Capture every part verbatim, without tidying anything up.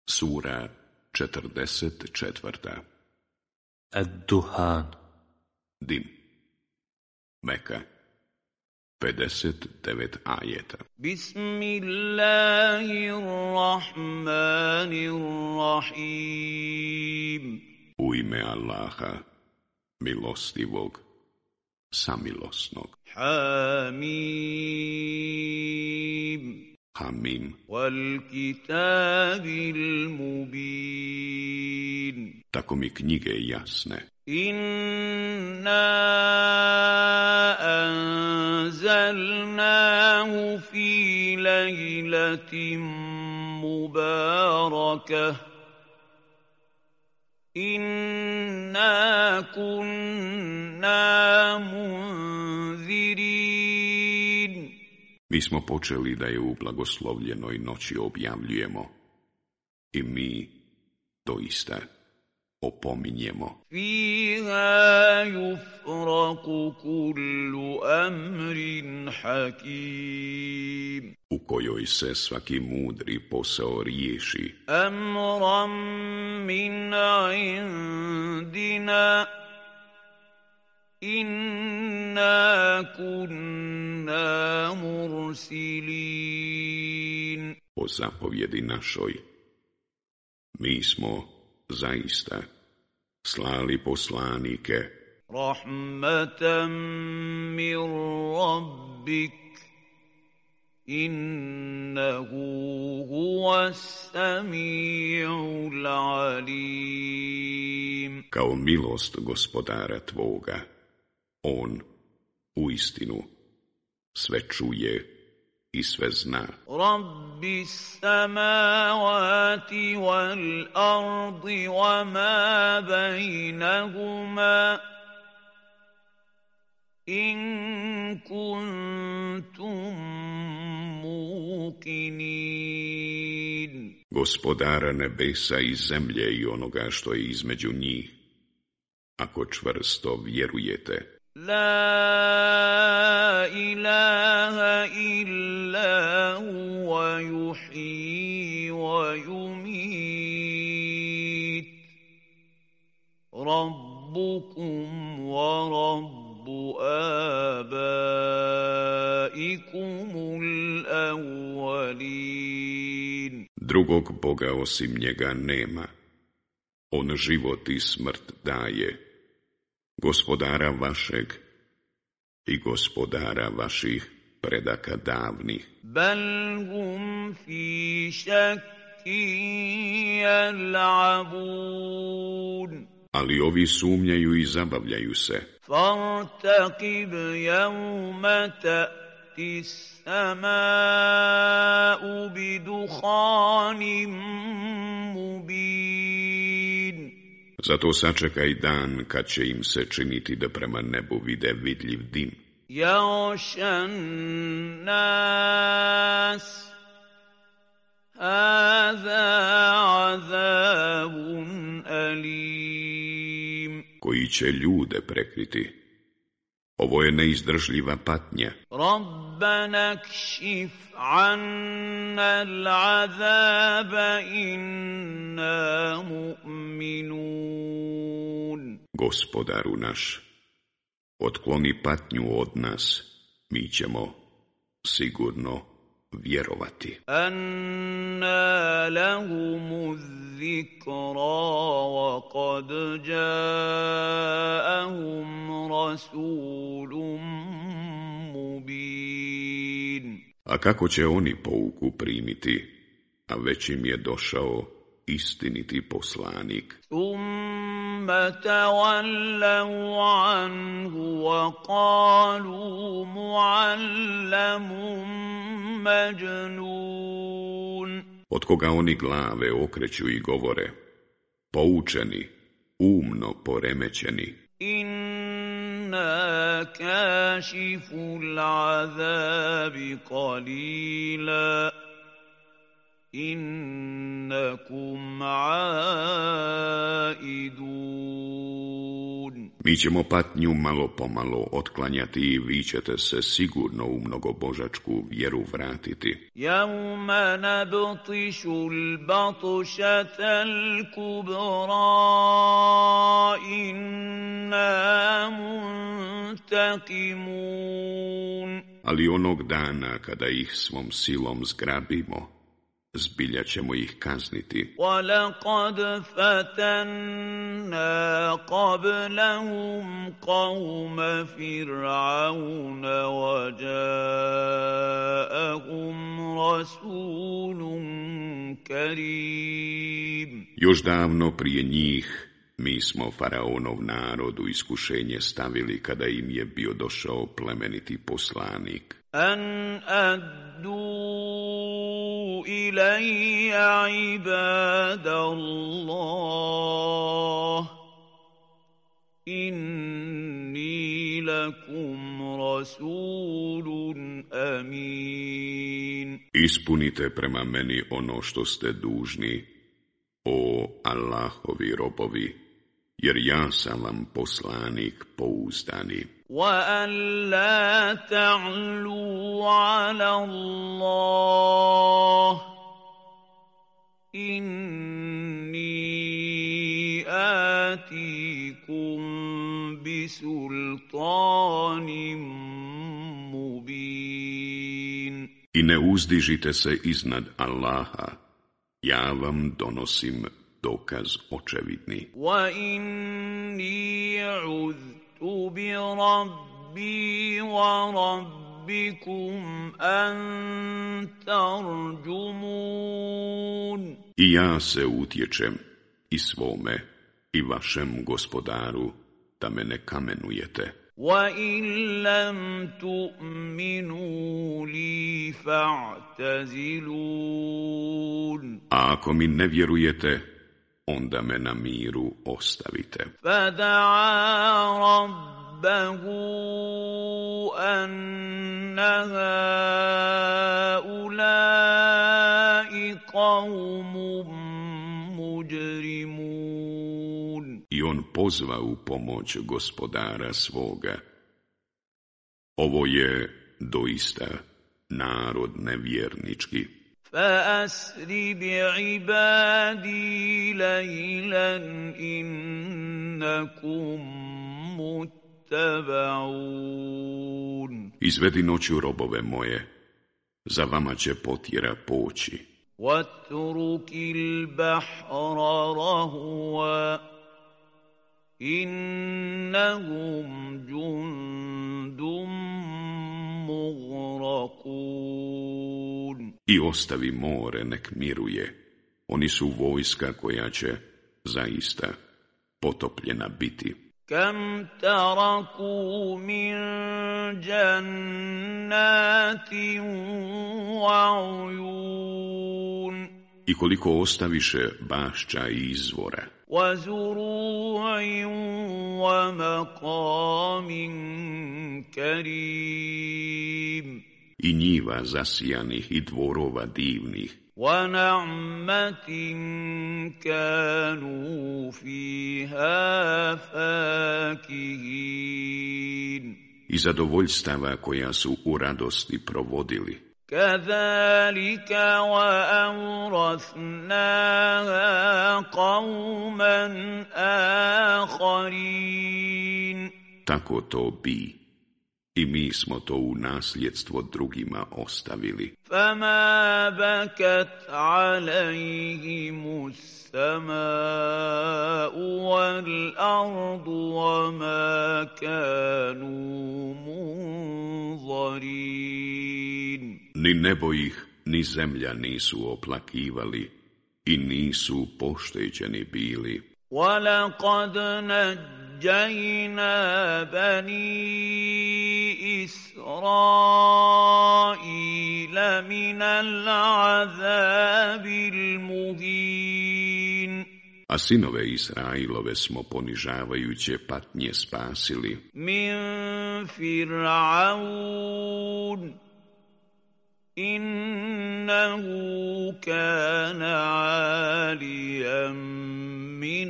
Sura četrdeset četvrta. Ad-Duhan. Dim. Meka. pedeset devet ajeta. Bismillahirrahmanirrahim. U ime Allaha, milostivog, samilosnog. Hamim. Hamim. Wal kitabil mubin. Tako mi knjige jasne. Inna anzalnahu fi lejlatin mubarakah. Inna kunna munzirin. Mi smo počeli da je u blagoslovljenoj noći objavljujemo. I mi doista opominjemo. Fiha yufraku kullu amrin hakim. U kojoj se svaki mudri posao riješi. Amran min indina. Inna kunna mursilin. Po zapovjedi našoj, mi smo zaista slali poslanike. Rahmatan min rabbik. Innahu huwa as-sami'ul alim. Kao milost gospodara tvoga, on uistinu sve čuje i sve zna. Rabbi samavati wal ardi wa ma bejnahuma in kuntum muqinin. Gospodara nebesa i zemlje i onoga što je između njih, ako čvrsto vjerujete. La ilaha illa huwa yuhyi wa yumit. Rabbukum wa rabbu abaikumul awwalin. Drugog Boga osim njega nema. On život i smrt daje. Gospodara vašeg i gospodara vaših predaka davnih. Bal hum fi šakkin yal'abun. Ali ovi sumnjaju i zabavljaju se. Fartaqib yawma ta'ti as-sama'u bidukhanin mubin. Zato sačekaj dan kad će im se činiti da prema nebu vide vidljiv dim. Yaghshan nas. Hadha azabun alim. Koji će ljude prekriti. Ovo je neizdržljiva patnja. Rabbana kšif anna al'azaba inna mu'minun. Gospodaru naš, otkloni patnju od nas, mi ćemo sigurno vjerovati. Anna lahumu zikra wa qad ja'ahum rasulun mubin. A kako će oni pouku primiti, a već im je došao istiniti poslanik? Thumma tawallaw anhu wa qalu mu'allamun majnun. Od koga oni glave okreću i govore, poučeni, umno poremećeni. Inna kashiful azabi qalila. Innakum aidun. Mi ćemo patnju malo pomalo otklanjati i vi ćete se sigurno u mnogobožačku vjeru vratiti. يَوْمَ نَبْطِشُ الْبَطْشَةَ الْكُبْرَى إِنَّا مُنْتَقِمُونَ. Ali onog dana kada ih svom silom zgrabimo, zbilja ćemo ih kazniti. وَلَقَدْ فَتَنَّا قَبْلَهُمْ قَوْمَ فِرْعَوْنَ وَجَاءَهُمْ رَسُولٌ كَرِيمٌ. Još davno prije njih mi smo faraonov narod u iskušenje stavili kada im je bio došao plemeniti poslanik. أَنْ أَدُّوا إِلَيَّ عِبَادَ اللَّهِ إِنِّي لَكُمْ رَسُولٌ أَمِينٌ. Ispunite prema meni ono što ste dužni, o Allahovi robovi, jer ja sam vam poslanik pouzdani. وَأَنْ لَا تَعْلُوا عَلَى اللَّهِ إِنِّي آتِيكُمْ بِسُلْطَانٍ مُبِينٍ. I ne uzdižite se iznad Allaha, ja vam donosim dokaz očevidni. وَإِنِّي عُذْتُ بِرَبِّي وَرَبِّكُمْ أَن تَرْجُمُونِ. I ja se utječem i svome i vašem gospodaru da me ne kamenujete. وَإِن لَّمْ تُؤْمِنُوا لِي فَاعْتَزِلُونِ. A ako mi ne vjerujete, onda me na miru ostavite. فَدَعَا رَبَّهُ أَنَّ هَٰؤُلَاءِ قَوْمٌ مُجْرِمُونَ. I on pozva u pomoć gospodara svoga. Ovo je doista narod nevjernički. فَأَسْرِ بِعِبَادِي لَيْلًا إِنَّكُمْ مُتَّبَعُونَ. Izvedi noću robove moje, za vama će potjera poći. وَاتْرُكِ الْبَحْرَ رَهْوًا إِنَّهُمْ جُندٌ مُغْرَقُونَ. I ostavi more nek miruje, oni su vojska koja će zaista potopljena biti. كَمْ تَرَكُوا مِنْ جَنَّاتٍ وَعُيُونٍ. I koliko ostaviše bašća i izvora. وَزُرُوعٍ وَمَقَامٍ كَرِيمٍ. I njiva zasijanih i dvorova divnih. وَنَعْمَةٍ كَانُوا فِيهَا فَاكِهِينَ. I zadovoljstava koja su u radosti provodili. كَذَلِكَ وَأَوْرَثْنَاهَا قَوْمًا آخَرِينَ. Tako to bi. I mi smo to u nasljedstvo drugima ostavili. فَمَا بَكَتْ عَلَيْهِمُ السَّمَاءُ وَالْأَرْضُ وَمَا كَانُوا مُنظَرِينَ. Ni nebo ih, ni zemlja nisu oplakivali i nisu pošteđeni bili. وَلَقَدْ نَجَّيْنَا بَنِي إِسْرَائِيلَ مِنَ الْعَذَابِ الْمُهِينِ. A sinove Israilove smo ponižavajuće patnje spasili. مِنْ فِرْعَوْنَ إِنَّهُ كَانَ عَالِيًا من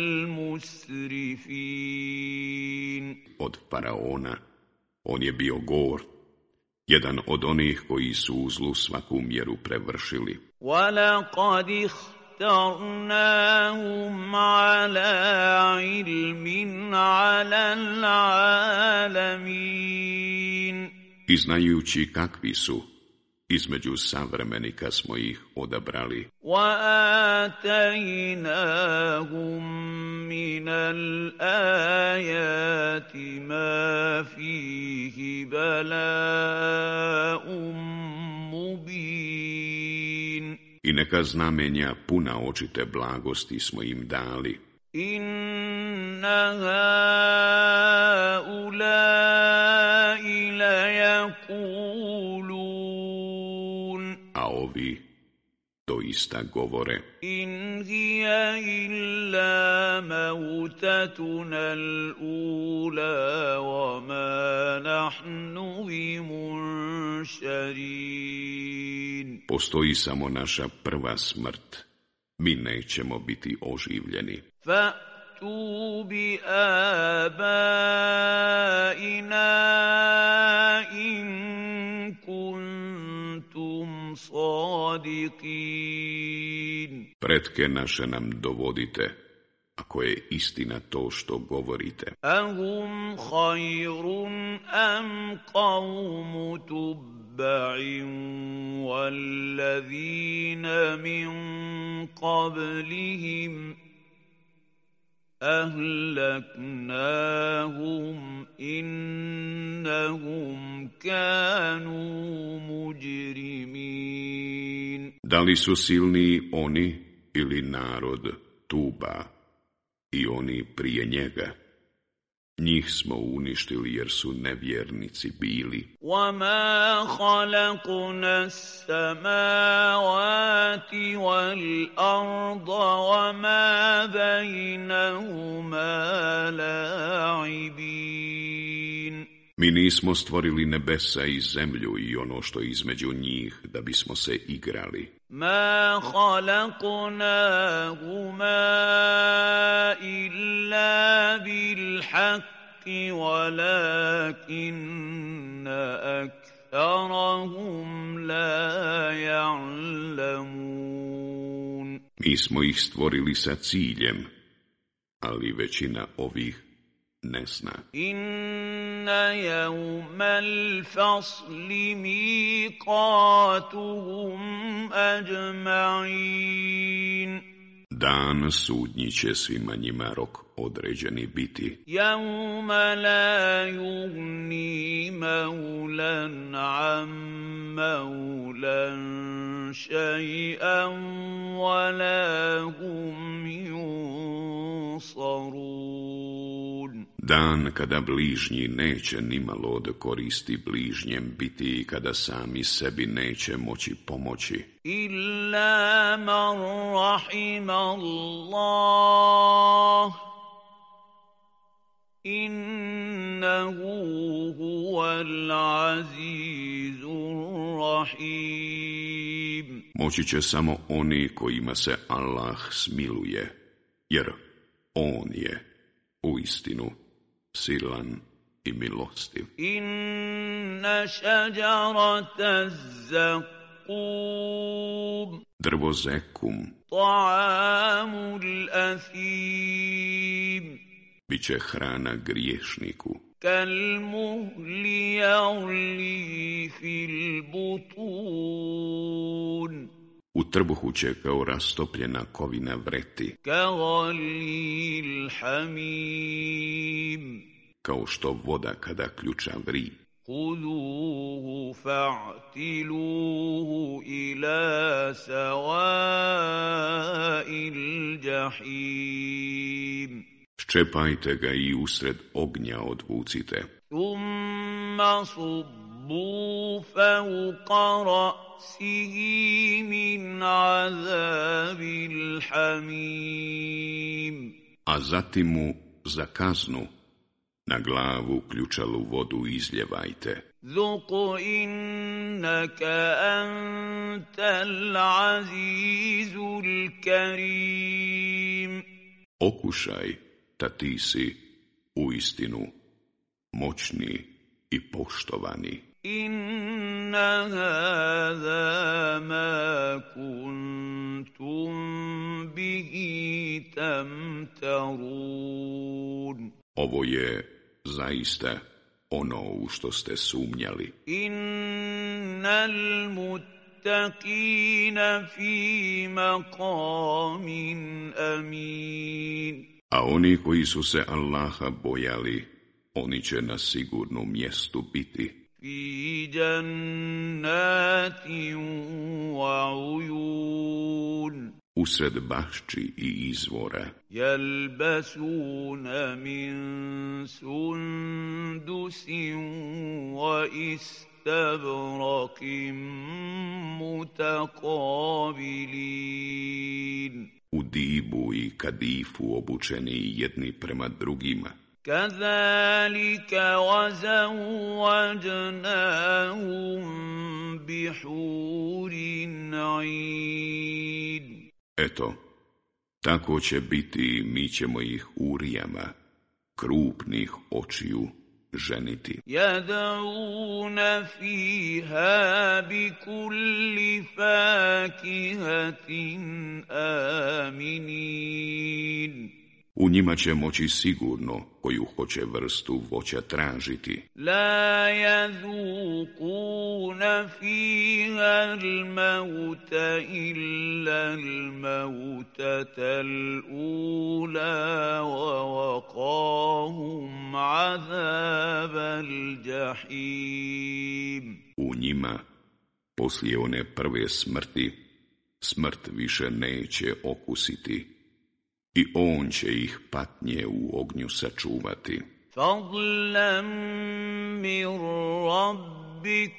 المسرفين. Od faraona, on je bio gord, jedan od onih koji su u zlu svaku mjeru prevršili. وَلَقَدِ اخْتَرْنَاهُمْ عَلَى عِلْمٍ عَلَى الْعَالَمِينَ. I znajući kakvi su, između savremenika smo ih odabrali. وَآتَيْنَاهُمْ مِنَ الْآيَاتِ مَا فِيهِ بَلَاءٌ مُبِينٌ. I neka znamenja puna očite blagosti smo im dali. إِنَّ هَؤُلَاءِ لَيَقُولُونَ. A ovi doista govore: إِنْ هِيَ إِلَّا مَوْتَتُنَا الْأُولَى وَمَا نَحْنُ بِمُنشَرِينَ. Postoji samo naša prva smrt, mi nećemo biti oživljeni. فَأْتُوا بِآبَائِنَا إِن كُنتُمْ صَادِقِينَ. Pretke naše nam dovodite, ako je istina to što govorite. أَهُمْ خَيْرٌ أَمْ قَوْمُ تُبَّعٍ وَالَّذِينَ مِنْ قَبْلِهِمْ أَهْلَكْنَاهُمْ إِنَّهُمْ كَانُوا مُجْرِمِينَ. Da li su silniji oni ili narod Tuba i oni prije njega? Njih smo uništili jer su nevjernici bili. وَمَا خَلَقْنَا السَّمَاوَاتِ وَالْأَرْضَ وَمَا بَيْنَهُمَا لَاعِبِينَ. Mi nismo stvorili nebesa i zemlju i ono što je između njih da bismo se igrali. مَا خَلَقْنَاهُمَا إِلَّا بِالْحَقِّ وَلَكِنَّ أَكْثَرَهُمْ لَا يَعْلَمُونَ. Mi smo ih stvorili sa ciljem, ali većina ovih ne zna. إِنَّ يَوْمَ الْفَصْلِ مِيقَاتُهُمْ أَجْمَعِينَ. Dan sudnji će svima njima rok određeni biti. يَوْمَ لَا يُغْنِي مَوْلًى عَن مَّوْلًى شَيْئًا وَلَا هُمْ يُنصَرُونَ. Dan kada bližnji neće nimalo od koristi bližnjem biti i kada sami sebi neće moći pomoći. إِلَّا مَنْ رَحِمَ اللَّهُ إِنَّهُ هُوَ الْعَزِيزُ الرَّحِيمُ. Moći će samo oni kojima se Allah smiluje, jer On je uistinu silan i milostiv. إِنَّ شَجَرَةَ الزَّقُّومِ Drvo zekum طَعَامُ الْأَثِيمِ biće hrana griješniku, كَالْمُهْلِ يَغْلِي فِي الْبُطُونِ u trbuhu će kao rastopljena kovina vreti, كَغَلْيِ الْحَمِيمِ kao što voda kada ključa vri. خُذُوهُ فَاعْتِلُوهُ إِلَى سَوَاءِ الْجَحِيمِ Ščepajte ga i usred ognja odvucite. ثُمَّ صُبُّوا فَوْقَ رَأْسِهِ مِنْ عَذَابِ الْحَمِيمِ A zatim mu za kaznu na glavu ključalu vodu izljevajte. ذُقْ إِنَّكَ أَنْتَ الْعَزِيزُ الْكَرِيمُ okušaj da ti si uistinu moćni i poštovani. Inna hada ma kuntum bihi tamtarun. Ovo je zaista ono u što ste sumnjali. Innal muttaqina fi maqamin amin. A oni koji su se Allaha bojali, oni će na sigurnom mjestu biti. Fi jannatin wa uyun. Usred bašči i izvora. Yalbasuna min sundusin wa istabrakim mutakabilin. U dibu i kadifu obučeni jedni prema drugima. Kazalika wazawwajnahum bihurin 'ain. Eto, tako će biti, mi ćemo ih urijama, krupnih očiju, ženiti. Yad'una fiha bikulli fakihatin aminin. U njima će moći sigurno koju hoće vrstu voća tražiti. La yazuquna fiha al-mauta illa al-mautata al-ula wa waqahum azab al-jahim. U njima, poslije one prve smrti, smrt više neće okusiti. I on će ih patnje u ognju sačuvati. Fadlan min rabbik,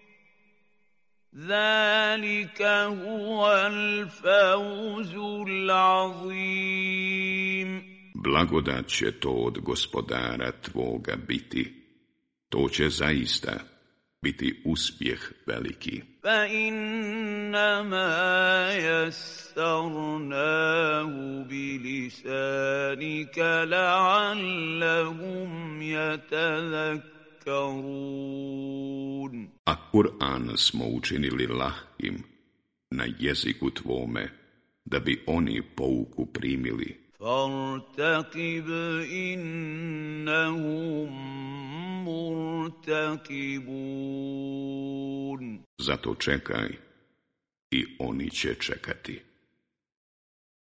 zalika huwal fawzul azim. Blagodat će to od gospodara tvoga biti. To će zaista biti uspjeh veliki. Fa innama yassarnahu bilisanika la'allahum yatadhakkarun. A Kur'an smo učinili lahkim na jeziku tvome, da bi oni pouku primili. Fartaqib innahum murtakibun. Zato čekaj i oni će čekati.